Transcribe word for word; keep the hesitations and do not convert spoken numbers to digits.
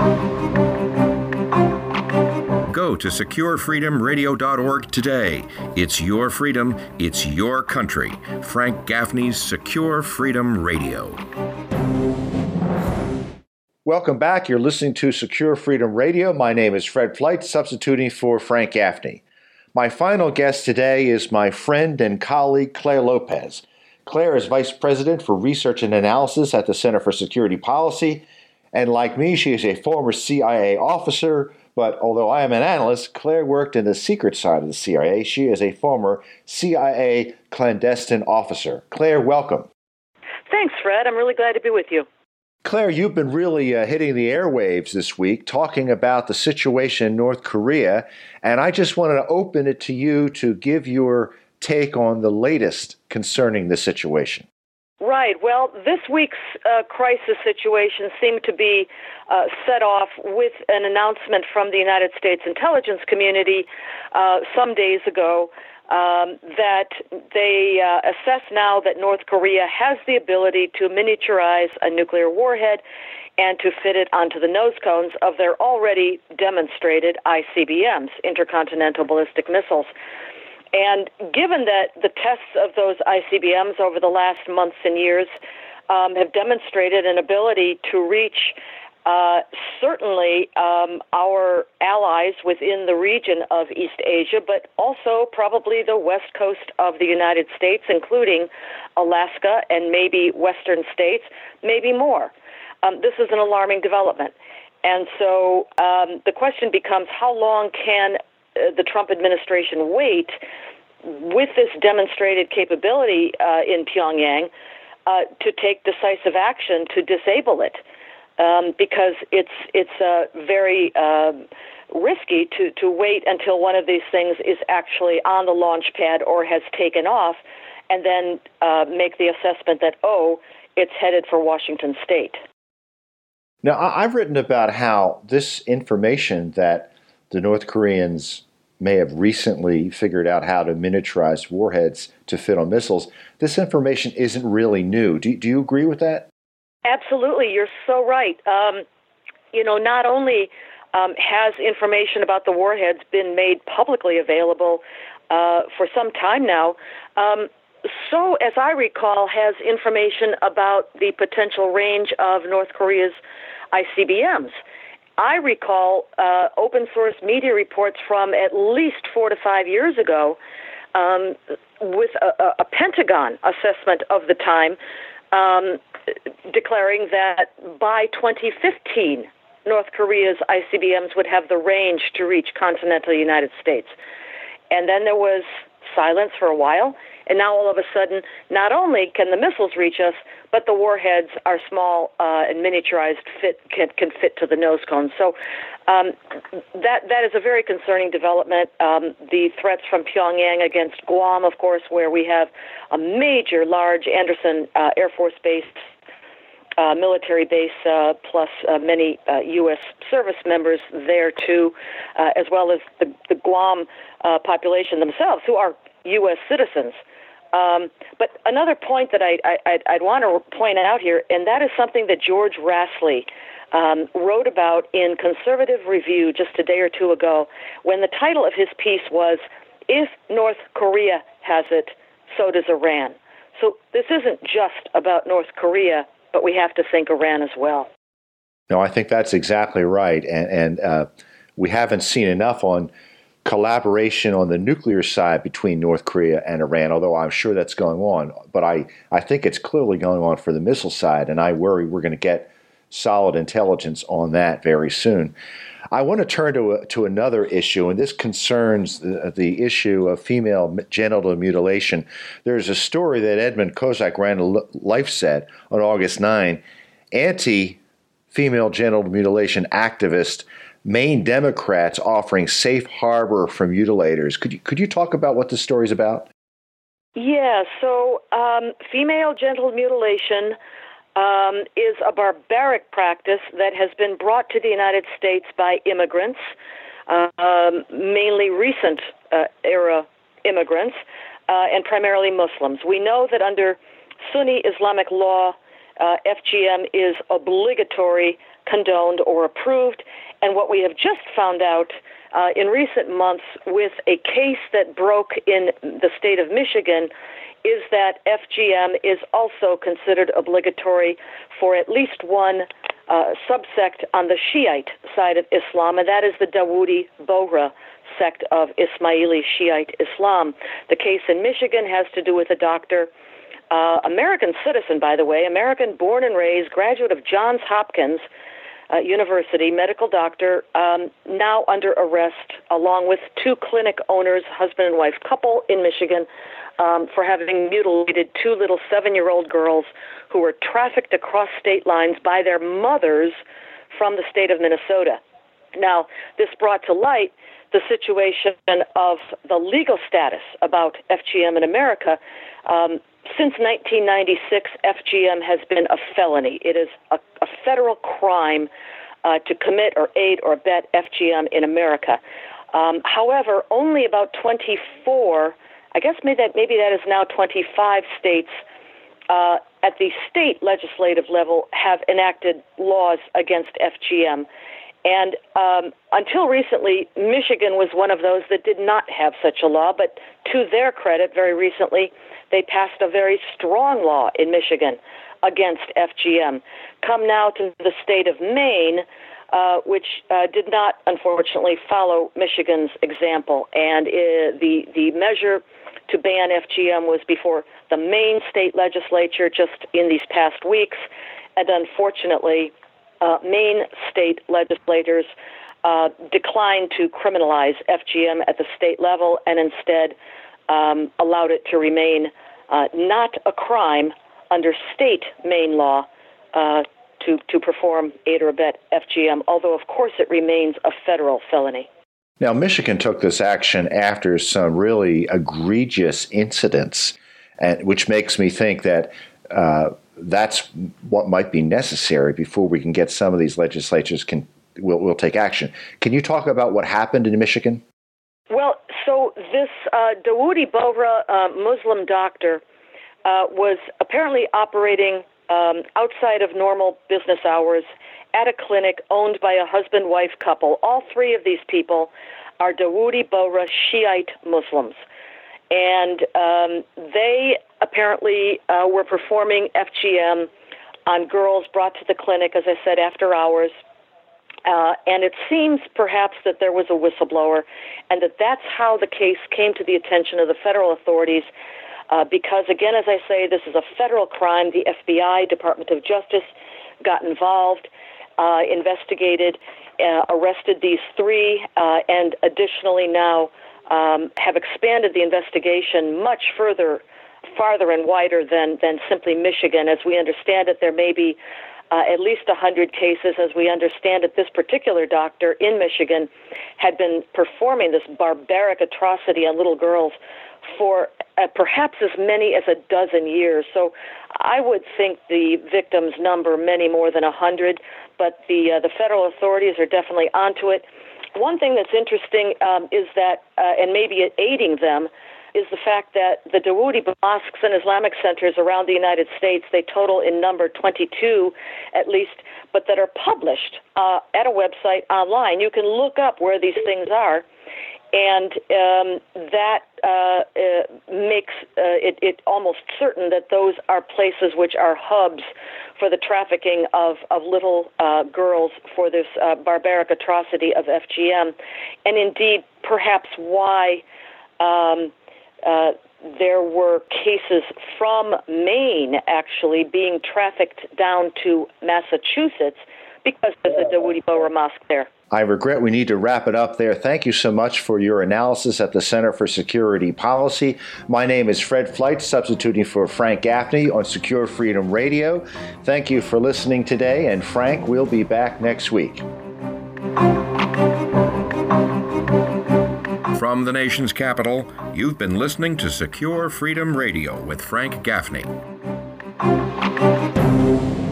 Go to secure freedom radio dot org today. It's your freedom, it's your country. Frank Gaffney's Secure Freedom Radio. Welcome back. You're listening to Secure Freedom Radio. My name is Fred Flight, substituting for Frank Gaffney. My final guest today is my friend and colleague, Clare Lopez. Clare is Vice President for Research and Analysis at the Center for Security Policy. And like me, she is a former C I A officer. But although I am an analyst, Clare worked in the secret side of the C I A. She is a former C I A clandestine officer. Clare, welcome. Thanks, Fred. I'm really glad to be with you. Clare, you've been really uh, hitting the airwaves this week talking about the situation in North Korea, and I just wanted to open it to you to give your take on the latest concerning the situation. Right. Well, this week's uh, crisis situation seemed to be uh, set off with an announcement from the United States intelligence community uh, some days ago um, that they uh, assess now that North Korea has the ability to miniaturize a nuclear warhead and to fit it onto the nose cones of their already demonstrated I C B Ms, intercontinental ballistic missiles. And given that the tests of those I C B Ms over the last months and years um, have demonstrated an ability to reach uh, certainly um, our allies within the region of East Asia, but also probably the west coast of the United States, including Alaska and maybe western states, maybe more. Um, this is an alarming development. And so um, the question becomes, how long can the Trump administration wait with this demonstrated capability uh, in Pyongyang uh, to take decisive action to disable it? Um, because it's it's uh, very uh, risky to, to wait until one of these things is actually on the launch pad or has taken off, and then uh, make the assessment that, oh, it's headed for Washington State. Now, I've written about how this information that the North Koreans may have recently figured out how to miniaturize warheads to fit on missiles, this information isn't really new. Do, do you agree with that? Absolutely. You're so right. Um, you know, not only um, has information about the warheads been made publicly available uh, for some time now, um, so, as I recall, has information about the potential range of North Korea's I C B Ms. I recall uh, open source media reports from at least four to five years ago um, with a, a Pentagon assessment of the time um, declaring that by twenty fifteen, North Korea's I C B Ms would have the range to reach continental United States. And then there was silence for a while, and now all of a sudden, not only can the missiles reach us, but the warheads are small uh, and miniaturized, fit can, can fit to the nose cone. So um, that that is a very concerning development. Um, the threats from Pyongyang against Guam, of course, where we have a major, large Anderson uh, Air Force Base, uh, military base, uh, plus uh, many uh, U S service members there too, uh, as well as the, the Guam uh, population themselves, who are U S citizens. Um, but another point that I, I, I'd, I'd want to point out here, and that is something that George Rassley um, wrote about in Conservative Review just a day or two ago, when the title of his piece was, "If North Korea has it, so does Iran." So this isn't just about North Korea, but we have to think Iran as well. No, I think that's exactly right. And, and uh, we haven't seen enough on collaboration on the nuclear side between North Korea and Iran, although I'm sure that's going on. But I, I think it's clearly going on for the missile side, and I worry we're going to get solid intelligence on that very soon. I want to turn to a, to another issue, and this concerns the, the issue of female genital mutilation. There's a story that Edmund Kozak ran a LifeSet on August ninth. Anti-female genital mutilation activist Maine Democrats offering safe harbor for mutilators. Could you could you talk about what this story is about? Yeah, so um, female genital mutilation um, is a barbaric practice that has been brought to the United States by immigrants, uh, um, mainly recent uh, era immigrants, uh, and primarily Muslims. We know that under Sunni Islamic law, uh, F G M is obligatory, condoned, or approved. And what we have just found out uh, in recent months with a case that broke in the state of Michigan is that F G M is also considered obligatory for at least one uh, subsect on the Shiite side of Islam, and that is the Dawoodi Bohra sect of Ismaili Shiite Islam. The case in Michigan has to do with a doctor, uh, American citizen, by the way, American born and raised, graduate of Johns Hopkins uh, University, medical doctor, um, now under arrest, along with two clinic owners, husband and wife couple in Michigan, um, for having mutilated two little seven-year-old girls who were trafficked across state lines by their mothers from the state of Minnesota. Now, this brought to light the situation of the legal status about F G M in America. Um, since nineteen ninety-six, F G M has been a felony. It is a, a federal crime uh, to commit or aid or abet F G M in America. Um, however, only about twenty-four, I guess maybe that, maybe that is now twenty-five states uh, at the state legislative level have enacted laws against F G M. And um, until recently, Michigan was one of those that did not have such a law. But to their credit, very recently, they passed a very strong law in Michigan against F G M. Come now to the state of Maine, uh, which uh, did not, unfortunately, follow Michigan's example. And uh, the, the measure to ban F G M was before the Maine state legislature just in these past weeks. And unfortunately, Uh, Maine state legislators uh, declined to criminalize F G M at the state level and instead um, allowed it to remain uh, not a crime under state Maine law uh, to, to perform aid or abet F G M, although, of course, it remains a federal felony. Now, Michigan took this action after some really egregious incidents, and, which makes me think that uh, that's what might be necessary before we can get some of these legislatures can will will take action. Can you talk about what happened in Michigan? Well, so this uh, Dawoodi Bohra uh, Muslim doctor uh, was apparently operating um, outside of normal business hours at a clinic owned by a husband-wife couple. All three of these people are Dawoodi Bohra Shiite Muslims. And um, they apparently uh, were performing F G M on girls brought to the clinic, as I said, after hours. Uh, and it seems perhaps that there was a whistleblower and that that's how the case came to the attention of the federal authorities uh, because, again, as I say, this is a federal crime. The F B I, Department of Justice, got involved, uh, investigated, uh, arrested these three, uh, and additionally now Um, have expanded the investigation much further, farther and wider than, than simply Michigan. As we understand it, there may be uh, at least one hundred cases. As we understand it, this particular doctor in Michigan had been performing this barbaric atrocity on little girls for uh, perhaps as many as a dozen years. So I would think the victims number many more than one hundred, but the, uh, the federal authorities are definitely onto it. One thing that's interesting um, is that, uh, and maybe aiding them, is the fact that the Dawoodi mosques and Islamic centers around the United States, they total in number twenty-two at least, but that are published uh, at a website online. You can look up where these things are, and um, that uh, uh, makes uh, it, it almost certain that those are places which are hubs for the trafficking of, of little uh, girls for this uh, barbaric atrocity of F G M, and indeed perhaps why um, uh, there were cases from Maine actually being trafficked down to Massachusetts because of the Dawoodi Bohra Mosque there. I regret we need to wrap it up there. Thank you so much for your analysis at the Center for Security Policy. My name is Fred Fleitz, substituting for Frank Gaffney on Secure Freedom Radio. Thank you for listening today, and Frank, we'll be back next week. From the nation's capital, you've been listening to Secure Freedom Radio with Frank Gaffney.